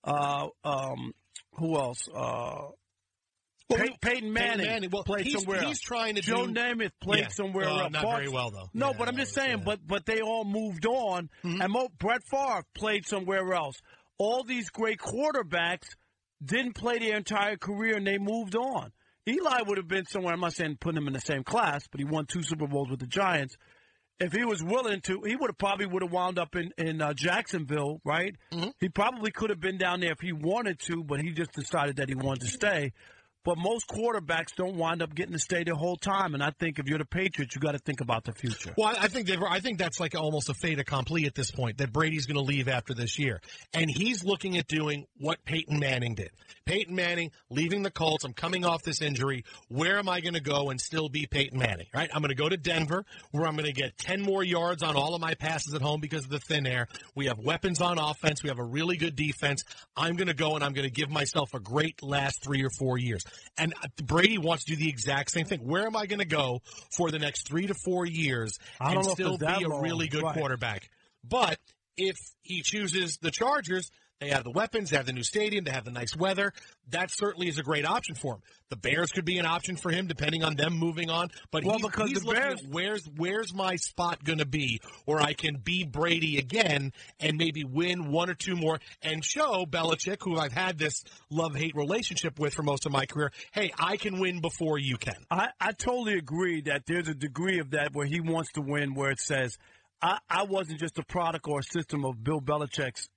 Who else? Peyton Manning played somewhere else. He's trying to Joe Namath played somewhere else. Not very well, though. No, but I'm just saying, but they all moved on. Mm-hmm. And Brett Favre played somewhere else. All these great quarterbacks didn't play their entire career, and they moved on. Eli would have been somewhere, I'm not saying putting him in the same class, but he won 2 Super Bowls with the Giants. If he was willing to, he would have wound up in Jacksonville, right? Mm-hmm. He probably could have been down there if he wanted to, but he just decided that he wanted to stay. But most quarterbacks don't wind up getting to stay the whole time. And I think if you're the Patriots, you got to think about the future. Well, I think that's like almost a fait accompli at this point, that Brady's going to leave after this year. And he's looking at doing what Peyton Manning did. Peyton Manning leaving the Colts. I'm coming off this injury. Where am I going to go and still be Peyton Manning? Right? I'm going to go to Denver, where I'm going to get 10 more yards on all of my passes at home because of the thin air. We have weapons on offense. We have a really good defense. I'm going to go and I'm going to give myself a great last 3 or 4 years. And Brady wants to do the exact same thing. Where am I going to go for the next 3 to 4 years and still be a really good quarterback? But if he chooses the Chargers, they have the weapons, they have the new stadium, they have the nice weather. That certainly is a great option for him. The Bears could be an option for him, depending on them moving on. But he's looking at where's my spot going to be where I can be Brady again and maybe win 1 or 2 more and show Belichick, who I've had this love-hate relationship with for most of my career, hey, I can win before you can. I totally agree that there's a degree of that where he wants to win, where it says, I wasn't just a product or a system of Bill Belichick's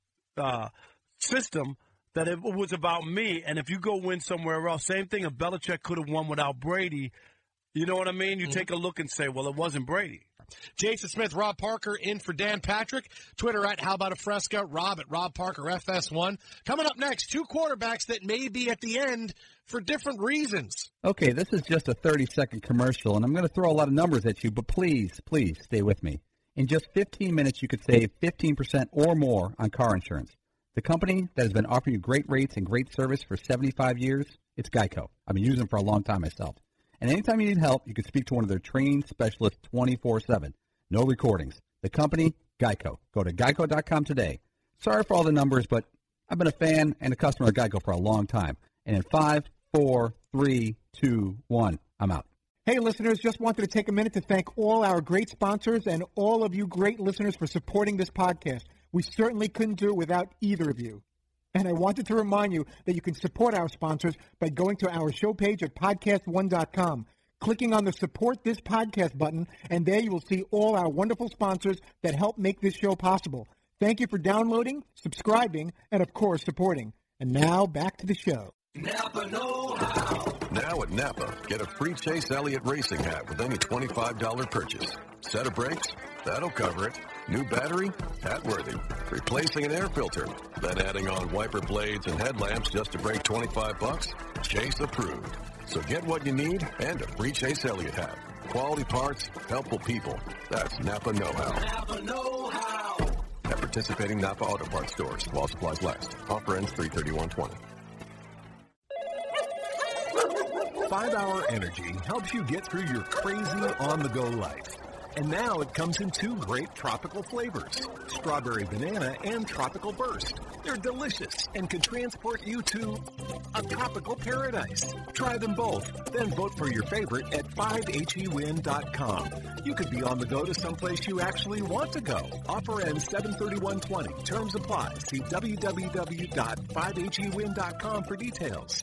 system, that it was about me, and if you go win somewhere else, same thing if Belichick could have won without Brady, you know what I mean? You take a look and say, well, it wasn't Brady. Jason Smith, Rob Parker in for Dan Patrick. Twitter at How About a Fresca, Rob at Rob Parker FS1. Coming up next, 2 quarterbacks that may be at the end for different reasons. Okay, this is just a 30-second commercial, and I'm going to throw a lot of numbers at you, but please stay with me. In just 15 minutes, you could save 15% or more on car insurance. The company that has been offering you great rates and great service for 75 years, it's Geico. I've been using them for a long time myself. And anytime you need help, you can speak to one of their trained specialists 24/7. No recordings. The company, Geico. Go to geico.com today. Sorry for all the numbers, but I've been a fan and a customer of Geico for a long time. And in 5, 4, 3, 2, 1, I'm out. Hey, listeners, just wanted to take a minute to thank all our great sponsors and all of you great listeners for supporting this podcast. We certainly couldn't do it without either of you. And I wanted to remind you that you can support our sponsors by going to our show page at podcast1.com, clicking on the Support This Podcast button, and there you will see all our wonderful sponsors that help make this show possible. Thank you for downloading, subscribing, and, of course, supporting. And now, back to the show. Napa know-how. Now at Napa, get a free Chase Elliott racing hat with any $25 purchase. Set of brakes? That'll cover it. New battery? Hat worthy. Replacing an air filter? Then adding on wiper blades and headlamps just to break $25? Chase approved. So get what you need and a free Chase Elliott hat. Quality parts, helpful people. That's Napa know-how. Napa know-how. At participating Napa Auto Parts stores while supplies last. Offer ends 3/31/20. 5-Hour Energy helps you get through your crazy on-the-go life. And now it comes in 2 great tropical flavors, Strawberry Banana and Tropical Burst. They're delicious and can transport you to a tropical paradise. Try them both, then vote for your favorite at 5HEWin.com. You could be on the go to someplace you actually want to go. Offer ends 7/31/20. Terms apply. See www.5HEWin.com for details.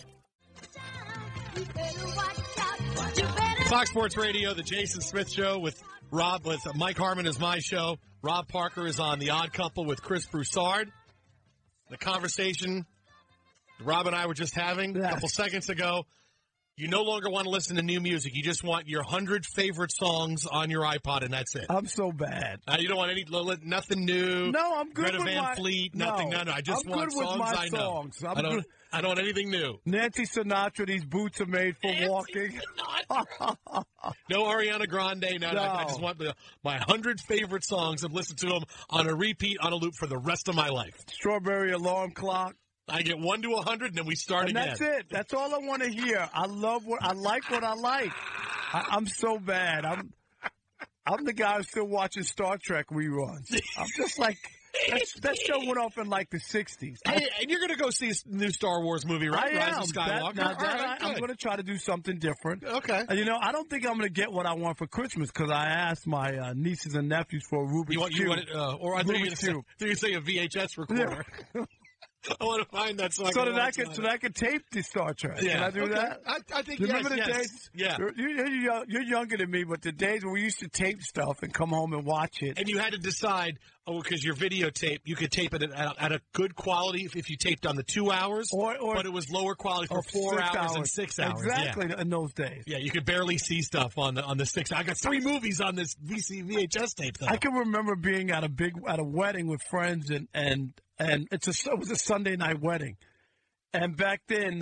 Fox Sports Radio, the Jason Smith Show with Mike Harmon is my show. Rob Parker is on The Odd Couple with Chris Broussard. The conversation Rob and I were just having a couple seconds ago. You no longer want to listen to new music. You just want your 100 favorite songs on your iPod, and that's it. I'm so bad. You don't want nothing new. No, I'm good Greta with Van Fleet, nothing. No. I just want songs I know. I don't want anything new. Nancy Sinatra, these boots are made for walking. No Ariana Grande. No. I just want my 100 favorite songs and listen to them on a repeat, on a loop for the rest of my life. Strawberry alarm clock. I get 1 to 100, and then we start again. That's it. That's all I want to hear. I like what I like. I'm so bad. I'm the guy who's still watching Star Trek reruns. I'm just like, that show went off in like the 60s. Hey, and you're going to go see a new Star Wars movie, right? Rise of Skywalker. I'm going to try to do something different. Okay. I don't think I'm going to get what I want for Christmas because I asked my nieces and nephews for a Rubik's Cube. Or I thought you were going to say a VHS recorder. Yeah. I want to find that song. So that I could tape the Star Trek. Yeah. Can I do that? I think Remember the yes. days? Yeah. You're younger than me, but the days when we used to tape stuff and come home and watch it. And you had to decide, because your videotape, you could tape it at a good quality if you taped on the 2 hours, but it was lower quality for 4 hours and 6 hours. Exactly, in those days. Yeah, you could barely see stuff on the 6 hours. I got 3 movies on this VHS tape, though. I can remember being at a wedding with friends, and it was a Sunday night wedding. And back then,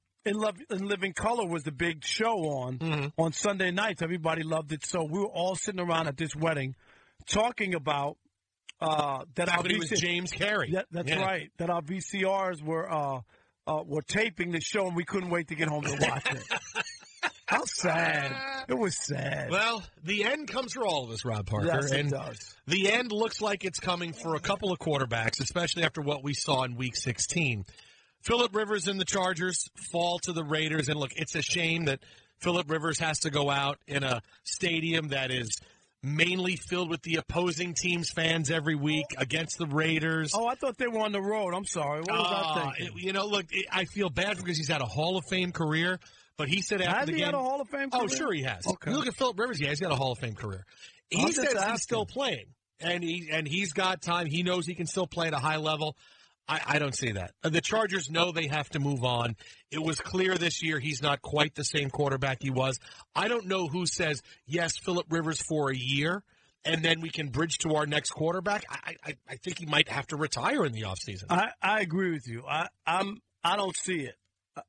In Living Color was the big show on Sunday nights. Everybody loved it. So we were all sitting around at this wedding talking about that our VCRs was James Carey. That's right. That our VCRs were taping the show, and we couldn't wait to get home to watch it. How sad. It was sad. Well, the end comes for all of us, Rob Parker. Yes, it and does. The end looks like it's coming for a couple of quarterbacks, especially after what we saw in Week 16. Phillip Rivers and the Chargers fall to the Raiders. And, look, it's a shame that Phillip Rivers has to go out in a stadium that is mainly filled with the opposing team's fans every week against the Raiders. Oh, I thought they were on the road. I'm sorry. What was I thinking? Look, I feel bad because he's had a Hall of Fame career. But he said after the game, had a Hall of Fame career? Oh, sure he has. Okay. Look at Phillip Rivers. Yeah, he's got a Hall of Fame career. He says he's still playing, and he's got time. He knows he can still play at a high level. I don't see that. The Chargers know they have to move on. It was clear this year he's not quite the same quarterback he was. I don't know who says, yes, Phillip Rivers for a year, and then we can bridge to our next quarterback. I think he might have to retire in the offseason. I agree with you. I don't see it,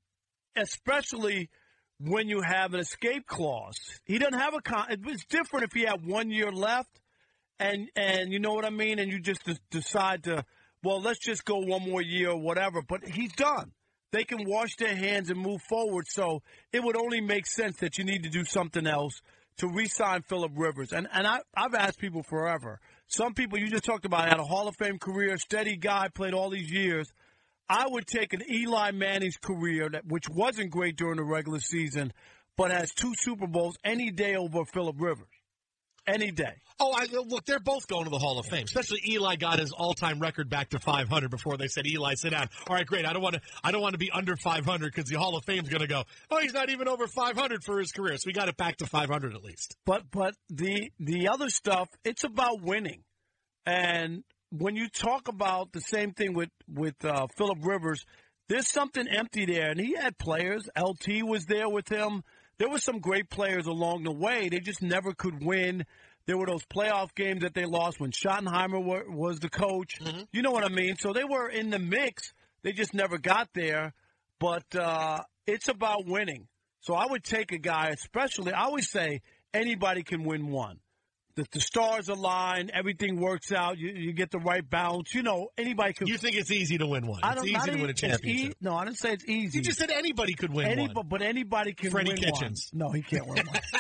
especially when you have an escape clause. He doesn't have it's different if he had 1 year left, and you know what I mean, and you just decide to, well, let's just go one more year or whatever. But he's done. They can wash their hands and move forward. So it would only make sense that you need to do something else to re-sign Phillip Rivers. And I've asked people forever. Some people you just talked about had a Hall of Fame career, steady guy, played all these years. I would take an Eli Manning's career, which wasn't great during the regular season, but has 2 Super Bowls any day over Phillip Rivers. Any day. Oh, look, they're both going to the Hall of Fame. Especially Eli got his all-time record back to 500 before they said, Eli, sit down. All right, great. I don't want to be under 500 because the Hall of Fame's going to go, oh, he's not even over 500 for his career. So we got it back to 500 at least. But the other stuff, it's about winning. And when you talk about the same thing with Phillip Rivers, there's something empty there. And he had players. LT was there with him. There were some great players along the way. They just never could win. There were those playoff games that they lost when Schottenheimer was the coach. Mm-hmm. You know what I mean? So they were in the mix. They just never got there. But it's about winning. So I would take a guy, especially, I always say anybody can win one. The stars align, everything works out, you get the right balance. You know, anybody could. You think it's easy to win one? It's easy to win a championship. No, I didn't say it's easy. You just said anybody could win one. But anybody can Freddie win Kitchens. one. No, he can't win one.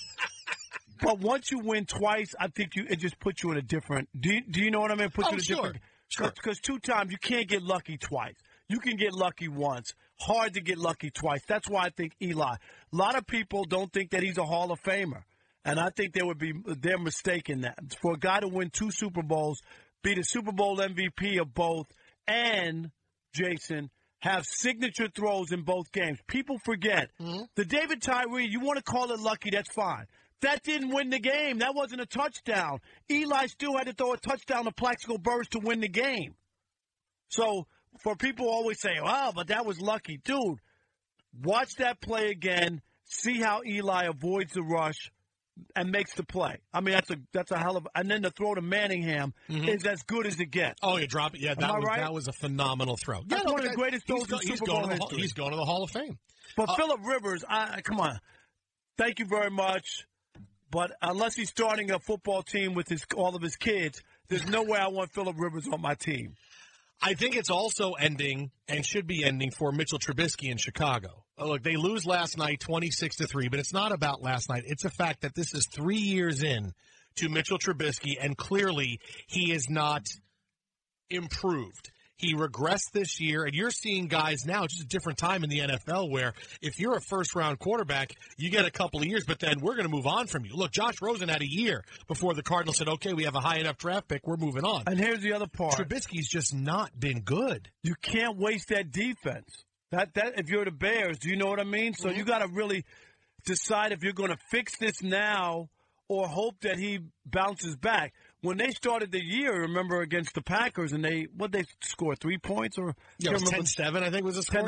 But once you win twice, I think it just puts you in a different. Do you know what I mean? Puts you in a different. Sure. Because 2 times you can't get lucky twice. You can get lucky once. Hard to get lucky twice. That's why I think Eli. A lot of people don't think that he's a Hall of Famer. And I think they're mistaken that. For a guy to win 2 Super Bowls, be the Super Bowl MVP of both, and, Jason, have signature throws in both games. People forget. Mm-hmm. The David Tyree, you want to call it lucky, that's fine. That didn't win the game. That wasn't a touchdown. Eli still had to throw a touchdown to Plaxico Burress to win the game. So for people who always say, wow, but that was lucky. Dude, watch that play again. See how Eli avoids the rush and makes the play. I mean, that's a hell of – and then the throw to Manningham is as good as it gets. Oh, you drop it. Yeah, that was a phenomenal throw. That's one of the greatest throws in Super Bowl history. He's going to the Hall of Fame. But Phillip Rivers, come on. Thank you very much. But unless he's starting a football team with all of his kids, there's no way I want Phillip Rivers on my team. I think it's also ending and should be ending for Mitchell Trubisky in Chicago. Look, they lose last night 26-3, but it's not about last night. It's a fact that this is 3 years in to Mitchell Trubisky, and clearly he is not improved. He regressed this year, and you're seeing guys now, just a different time in the NFL, where if you're a first-round quarterback, you get a couple of years, but then we're going to move on from you. Look, Josh Rosen had a year before the Cardinals said, okay, we have a high enough draft pick, we're moving on. And here's the other part. Trubisky's just not been good. You can't waste that defense. That if you're the Bears, do you know what I mean? So you got to really decide if you're going to fix this now or hope that he bounces back. When they started the year, remember, against the Packers, and they score 3 points? Or yeah, it was 10-7, I think was the score.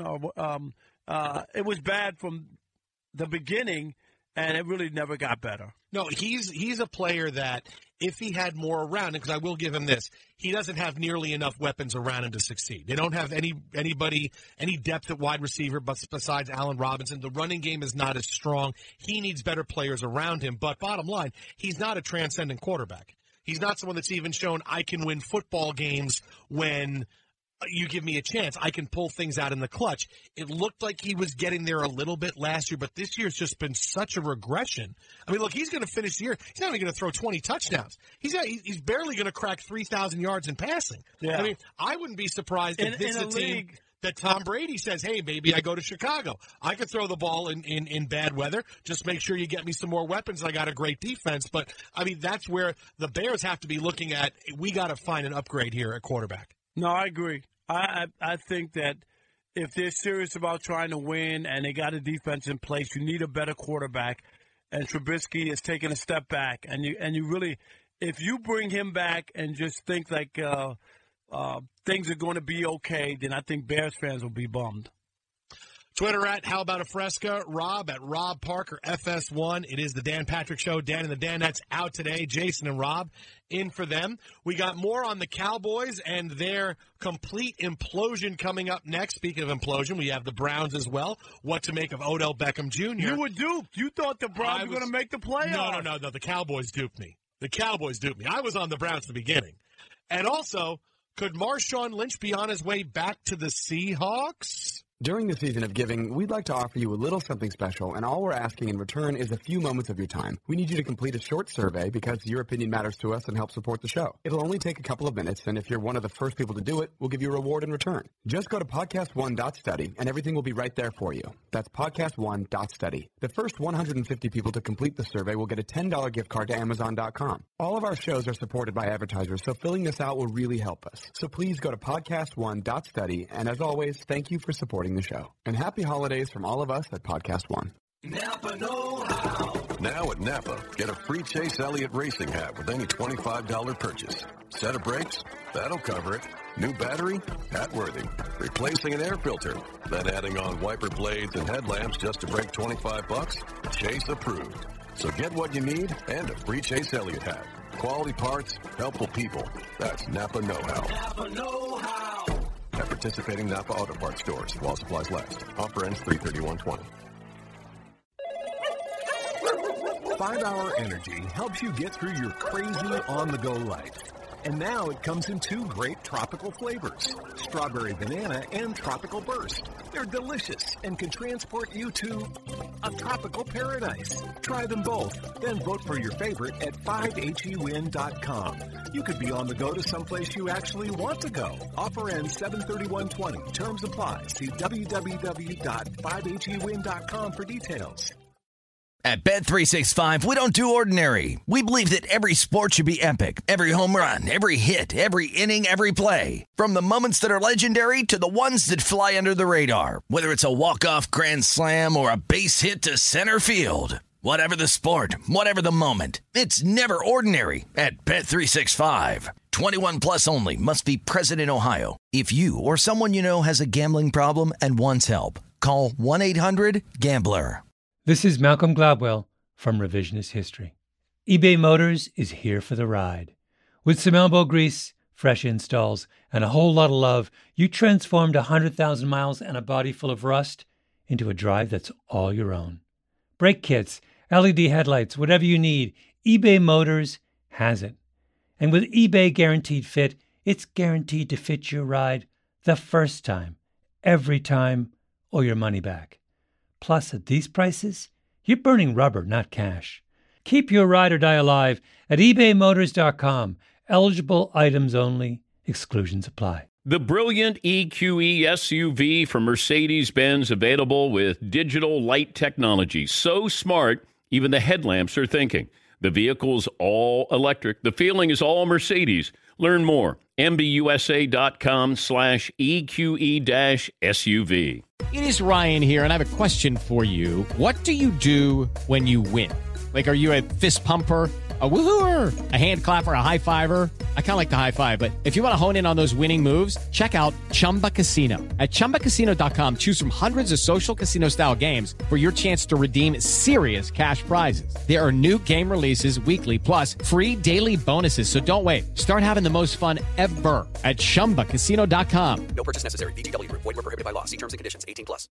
10-7. It was bad from the beginning, and it really never got better. No, he's a player that if he had more around him, because I will give him this, he doesn't have nearly enough weapons around him to succeed. They don't have any depth at wide receiver besides Allen Robinson. The running game is not as strong. He needs better players around him. But bottom line, he's not a transcendent quarterback. He's not someone that's even shown I can win football games when you give me a chance. I can pull things out in the clutch. It looked like he was getting there a little bit last year, but this year's just been such a regression. I mean, look, he's going to finish the year. He's not even going to throw 20 touchdowns. He's barely going to crack 3,000 yards in passing. Yeah. I mean, I wouldn't be surprised if this is a team that Tom Brady says, hey, maybe I go to Chicago. I could throw the ball in bad weather. Just make sure you get me some more weapons. I got a great defense. But, I mean, that's where the Bears have to be looking at. We got to find an upgrade here at quarterback. No, I agree. I think that if they're serious about trying to win and they got a defense in place, you need a better quarterback. And Trubisky is taking a step back. And you really, if you bring him back and just think like things are going to be okay, then I think Bears fans will be bummed. Twitter at How About a Fresca, Rob at Rob Parker FS1. It is the Dan Patrick Show. Dan and the Danettes out today. Jason and Rob in for them. We got more on the Cowboys and their complete implosion coming up next. Speaking of implosion, we have the Browns as well. What to make of Odell Beckham Jr. You were duped. You thought the Browns were going to make the playoffs. No. The Cowboys duped me. I was on the Browns at the beginning. And also, could Marshawn Lynch be on his way back to the Seahawks? During the season of giving, we'd like to offer you a little something special, and all we're asking in return is a few moments of your time. We need you to complete a short survey because your opinion matters to us and helps support the show. It'll only take a couple of minutes, and if you're one of the first people to do it, we'll give you a reward in return. Just go to podcast1.study, and everything will be right there for you. That's podcast1.study. The first 150 people to complete the survey will get a $10 gift card to Amazon.com. All of our shows are supported by advertisers, so filling this out will really help us. So please go to podcast1.study, and as always, thank you for supporting the show. And happy holidays from all of us at Podcast One. Napa know-how. Now at Napa, get a free Chase Elliott racing hat with any $25 purchase. Set of brakes? That'll cover it. New battery? Hat worthy. Replacing an air filter? Then adding on wiper blades and headlamps just to break $25? Chase approved. So get what you need and a free Chase Elliott hat. Quality parts, helpful people. That's Napa know-how. Napa know-how. At participating Napa Auto Parts stores while supplies last. Offer ends 3/31/20. 5 Hour Energy helps you get through your crazy on-the-go life. And now it comes in 2 great tropical flavors, Strawberry Banana and Tropical Burst. They're delicious and can transport you to a tropical paradise. Try them both, then vote for your favorite at 5hewin.com. You could be on the go to someplace you actually want to go. Offer ends 7/31/20. Terms apply. See www.5hewin.com for details. At Bet365, we don't do ordinary. We believe that every sport should be epic. Every home run, every hit, every inning, every play. From the moments that are legendary to the ones that fly under the radar. Whether it's a walk-off grand slam or a base hit to center field. Whatever the sport, whatever the moment. It's never ordinary at Bet365. 21 plus only. Must be present in Ohio. If you or someone you know has a gambling problem and wants help, call 1-800-GAMBLER. This is Malcolm Gladwell from Revisionist History. eBay Motors is here for the ride. With some elbow grease, fresh installs, and a whole lot of love, you transformed 100,000 miles and a body full of rust into a drive that's all your own. Brake kits, LED headlights, whatever you need, eBay Motors has it. And with eBay Guaranteed Fit, it's guaranteed to fit your ride the first time, every time, or your money back. Plus, at these prices, you're burning rubber, not cash. Keep your ride or die alive at ebaymotors.com. Eligible items only. Exclusions apply. The brilliant EQE SUV from Mercedes-Benz, available with digital light technology. So smart, even the headlamps are thinking. The vehicle's all electric. The feeling is all Mercedes. Learn more. MBUSA.com/EQE-SUV. It is Ryan here, and I have a question for you. What do you do when you win? Like, are you a fist pumper, a woohooer, a hand clapper, a high fiver? I kind of like the high five, but if you want to hone in on those winning moves, check out Chumba Casino. At ChumbaCasino.com, choose from hundreds of social casino-style games for your chance to redeem serious cash prizes. There are new game releases weekly, plus free daily bonuses. So don't wait. Start having the most fun ever at ChumbaCasino.com. No purchase necessary. VGW Group. Void where prohibited by law. See terms and conditions. 18+.